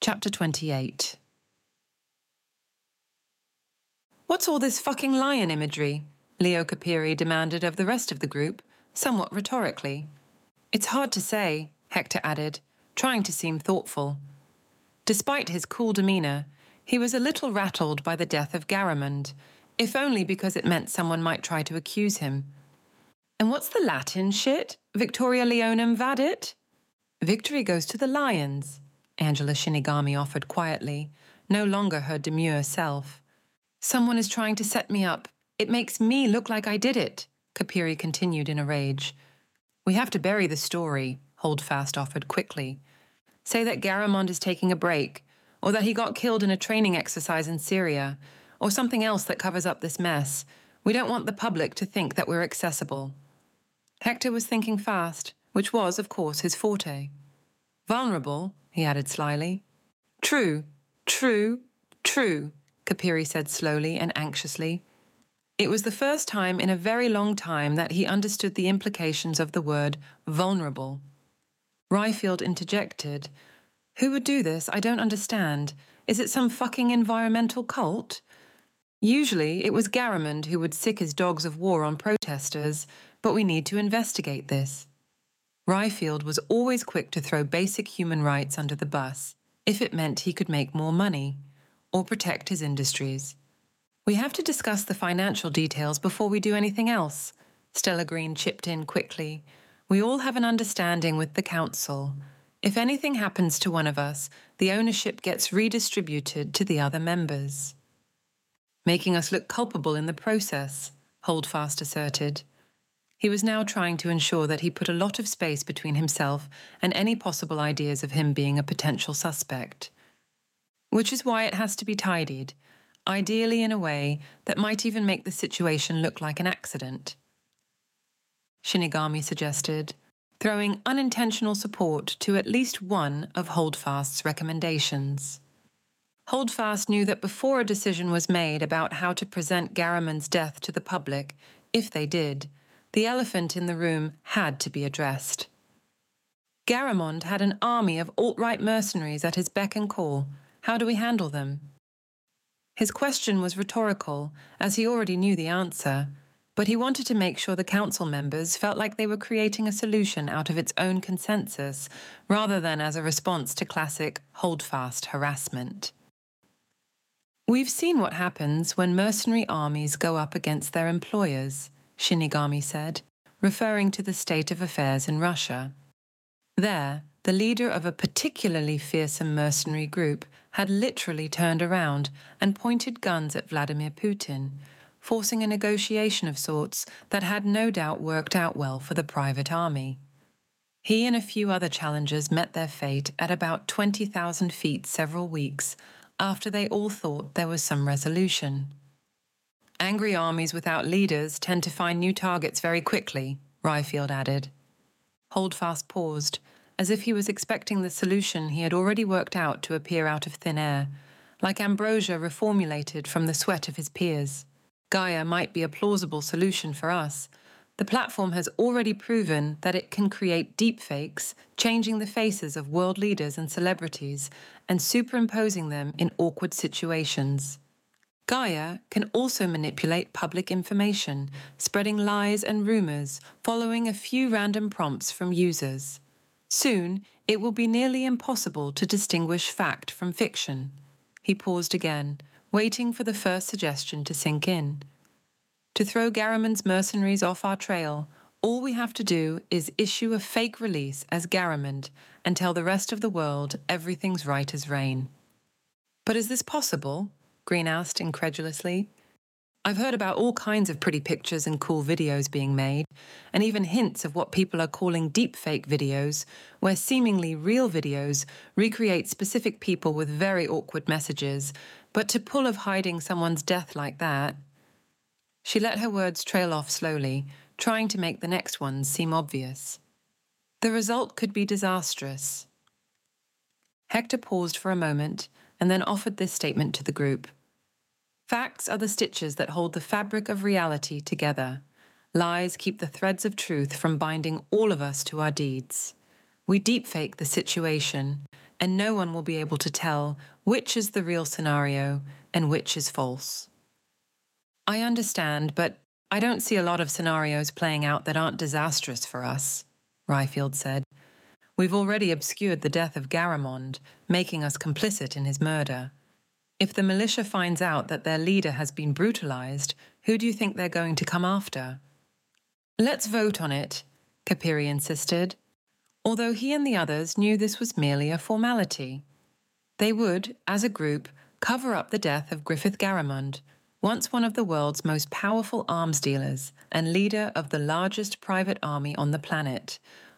Chapter 28. "What's all this fucking lion imagery?" Leo Capiri demanded of the rest of the group, somewhat rhetorically. "It's hard to say," Hector added, trying to seem thoughtful. Despite his cool demeanor, he was a little rattled by the death of Garamond, if only because it meant someone might try to accuse him. "And what's the Latin shit? Victoria Leonum vadit?" "Victory goes to the lions," Angela Shinigami offered quietly, no longer her demure self. "Someone is trying to set me up. It makes me look like I did it," Capiri continued in a rage. "We have to bury the story," Holdfast offered quickly. "Say that Garamond is taking a break, or that he got killed in a training exercise in Syria, or something else that covers up this mess. We don't want the public to think that we're accessible." Hector was thinking fast, which was, of course, his forte. "Vulnerable," he added slyly. True, Capiri said slowly and anxiously. It was the first time in a very long time that he understood the implications of the word vulnerable. Ryfield interjected, "Who would do this? I don't understand. Is it some fucking environmental cult?" "Usually it was Garamond who would sick his dogs of war on protesters, but we need to investigate this." Ryfield was always quick to throw basic human rights under the bus, if it meant he could make more money, or protect his industries. "We have to discuss the financial details before we do anything else," Stella Green chipped in quickly. "We all have an understanding with the council. If anything happens to one of us, the ownership gets redistributed to the other members." "Making us look culpable in the process," Holdfast asserted. He was now trying to ensure that he put a lot of space between himself and any possible ideas of him being a potential suspect. "Which is why it has to be tidied, ideally in a way that might even make the situation look like an accident," Shinigami suggested, throwing unintentional support to at least one of Holdfast's recommendations. Holdfast knew that before a decision was made about how to present Garamond's death to the public, if they did, the elephant in the room had to be addressed. Garamond had an army of alt-right mercenaries at his beck and call. How do we handle them? His question was rhetorical, as he already knew the answer, but he wanted to make sure the council members felt like they were creating a solution out of its own consensus, rather than as a response to classic holdfast harassment. "We've seen what happens when mercenary armies go up against their employers," Shinigami said, referring to the state of affairs in Russia. There, the leader of a particularly fearsome mercenary group had literally turned around and pointed guns at Vladimir Putin, forcing a negotiation of sorts that had no doubt worked out well for the private army. He and a few other challengers met their fate at about 20,000 feet several weeks after they all thought there was some resolution. "Angry armies without leaders tend to find new targets very quickly," Ryfield added. Holdfast paused, as if he was expecting the solution he had already worked out to appear out of thin air, like ambrosia reformulated from the sweat of his peers. "Gaia might be a plausible solution for us. The platform has already proven that it can create deepfakes, changing the faces of world leaders and celebrities and superimposing them in awkward situations. Gaia can also manipulate public information, spreading lies and rumors, following a few random prompts from users. Soon, it will be nearly impossible to distinguish fact from fiction." He paused again, waiting for the first suggestion to sink in. "To throw Garamond's mercenaries off our trail, all we have to do is issue a fake release as Garamond and tell the rest of the world everything's right as rain." "But is this possible?" Green asked incredulously. "I've heard about all kinds of pretty pictures and cool videos being made, and even hints of what people are calling deepfake videos, where seemingly real videos recreate specific people with very awkward messages, but to pull of hiding someone's death like that..." She let her words trail off slowly, trying to make the next ones seem obvious. "The result could be disastrous." Hector paused for a moment and then offered this statement to the group. "Facts are the stitches that hold the fabric of reality together. Lies keep the threads of truth from binding all of us to our deeds. We deepfake the situation, and no one will be able to tell which is the real scenario and which is false. I understand, but I don't see a lot of scenarios playing out that aren't disastrous for us, Ryfield said. We've already obscured the death of Garamond, making us complicit in his murder. If the militia finds out that their leader has been brutalized, who do you think they're going to come after? Let's vote on it, Capiri insisted, although he and the others knew this was merely a formality. They would, as a group, cover up the death of Griffith Garamond, once one of the world's most powerful arms dealers and leader of the largest private army on the planet,